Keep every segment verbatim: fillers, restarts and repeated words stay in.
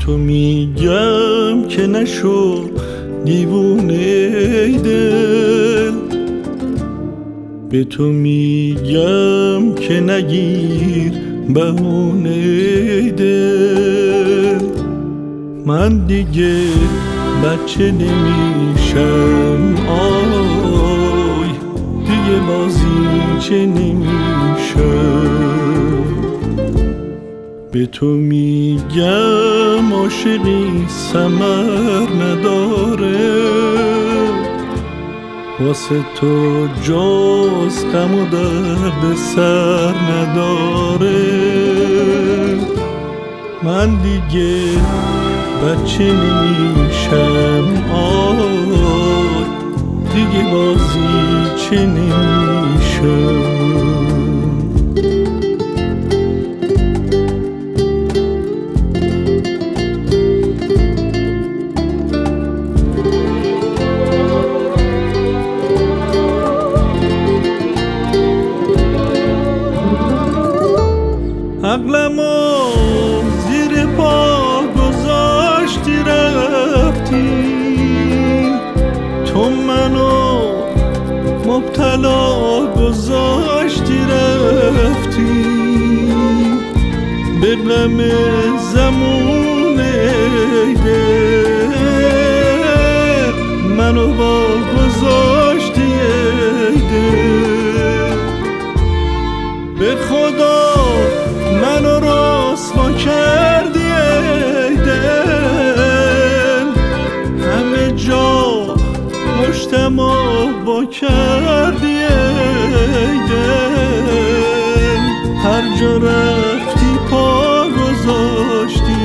تو میگم که نشو دیوونه ای دل، به تو میگم که نگیر بهونه ای دل. من دیگه بچه نمیشم، آی دیگه بازیچه نمیشم. به تو میگم عاشقی ثمر نداره، واسه تو جز غم و درد سر نداره. من دیگه بچه نمیشم، آی دیگه بازیچه نمیشم. عقلمو زیر پا گذاشتی رفتی، تو منو مبتلا گذاشتی رفتی. به غم زمون ای دل منو با گذاشتی ای دل. به خدا منو رسوا کردی ای دل، همه جا مشتمو با کردی ای دل. هر جا رفتی پا گذاشتی،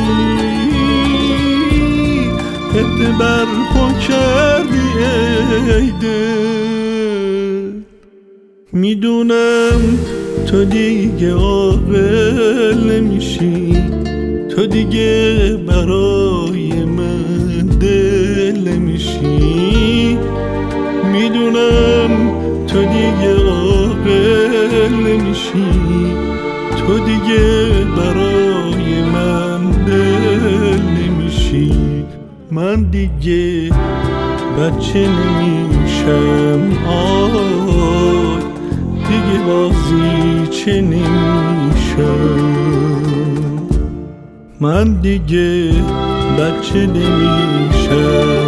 پته بر پا کردی ای دل. میدونم تو دیگه عاقل نمیشی، تو دیگه برای من دل نمیشی. میدونم تو دیگه عاقل نمیشی، تو دیگه برای من دل نمیشی. من دیگه بچه نمیشم، آی دیگه بازیچه نمیشم. من دیگه بچه نمیشم.